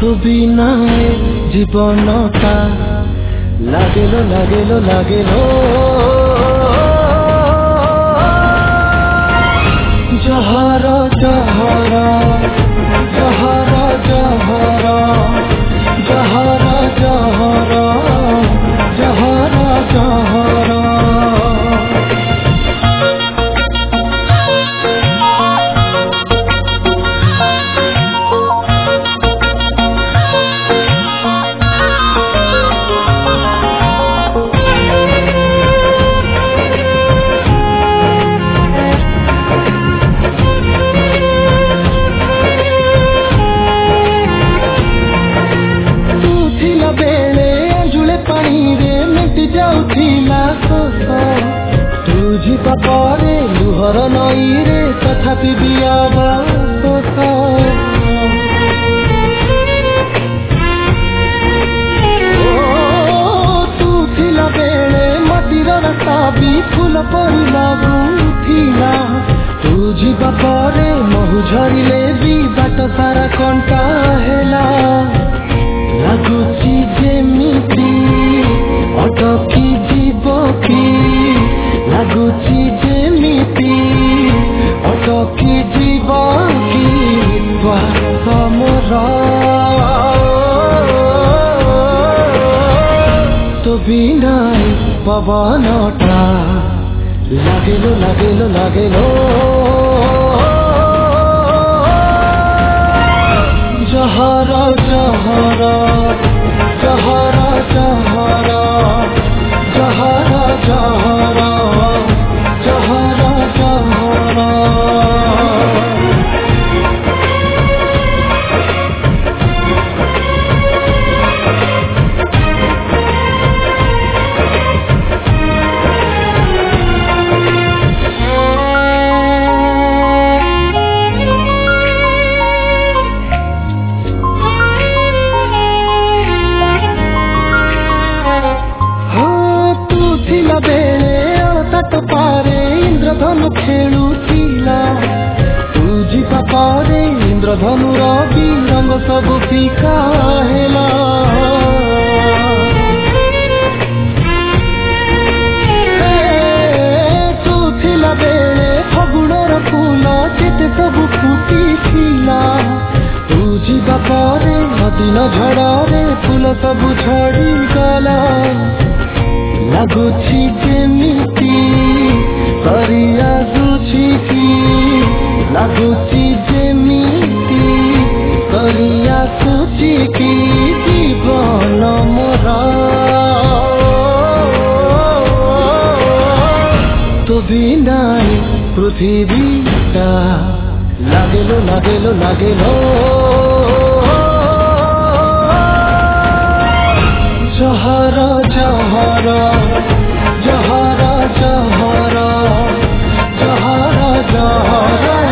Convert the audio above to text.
तू बिना जीवनटा लागेलो लागेलो लागेलो जहर जहर जहर जहर जहर जहर जहर जहर परे लुहर नई रे तथापि बियाबा तू थिला बेले मतिर रास्ता भी फूल परी लगुथिला तू जीवा परे महु झरिले भी बाट सारा कंटा हेला लाଗୁଛି ଯେମିତି ଅଟକି ଯିବ କି ଲାଗୁଛି ଯେମିତି ଅଟକି ଯିବ କି ଶ୍ୱାସ ମୋର ତୋ ବିନା ପବନଟା ଲାଗିଲୋ ଲାଗିଲୋ ଲାଗିଲୋ जहर जहर जहर जहर जहर जहर जहर जहर पारे इंद्रधनु खेलुथिला तू जीवा पारे इंद्रधनु रवि रंग सब फीका हेला तू थिला बेले फगुणर फूल जेते सब फुटी थिला तू जीवा पारे नदीन झड़े फूल सब झड़ी गला ଲାଗୁଛି ଯେମିତି କରି ଆସୁଛି କି ଲାଗୁଛି ଯେମିତି କରି ଆସୁଛି କି ଜୀବନ ମୋର ତୋ ବିନା ପୃଥିବୀଟା ଲାଗିଲୋ ଲାଗିଲୋ ଲାଗିଲୋ जहर जहर जहर जहर जहर जहर